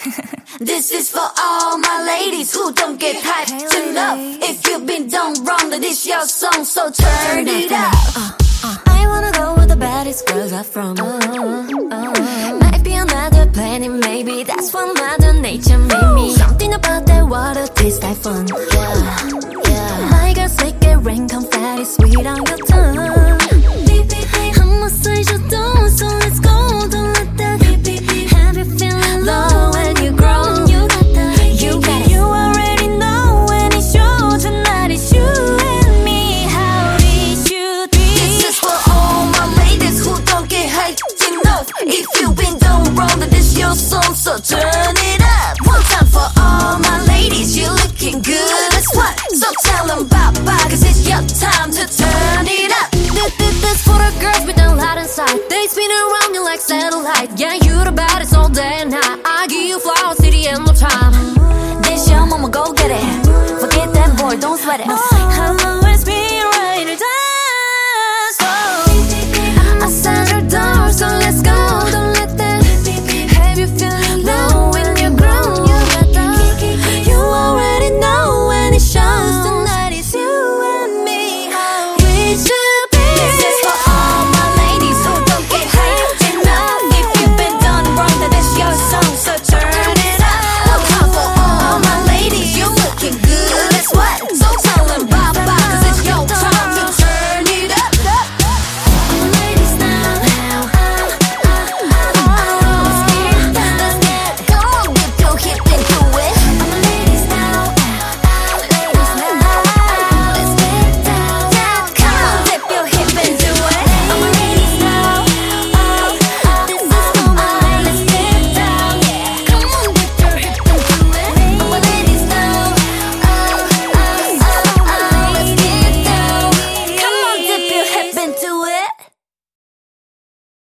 This is for all my ladies who don't get hyped enough. If you've been done wrong, then this your song, so turn it up. I wanna go where the baddest girls are from. Might be another planet, maybe that's what Mother Nature made me. Something about that water tastes like fun. Yeah. My girls make it rain confetti sweet on your tongue. I'm a social don't, so let's go. Don't let that have you feeling low when you grow. You got it. You already know when it's yours tonight. It's you and me. How it should be. This is for all my ladies who don't get hyped enough. If you've been done wrong, then this your song, so turn it up. One time for all my ladies, you're looking good as what? So tell them bye-bye, cause it's your time to turn it up. This for the girls with a lot inside. They spin around you like satellite. Yeah, you the baddest all day and night. I give you flowers to the end of time. This your mama, go get it. Forget that boy, don't sweat it.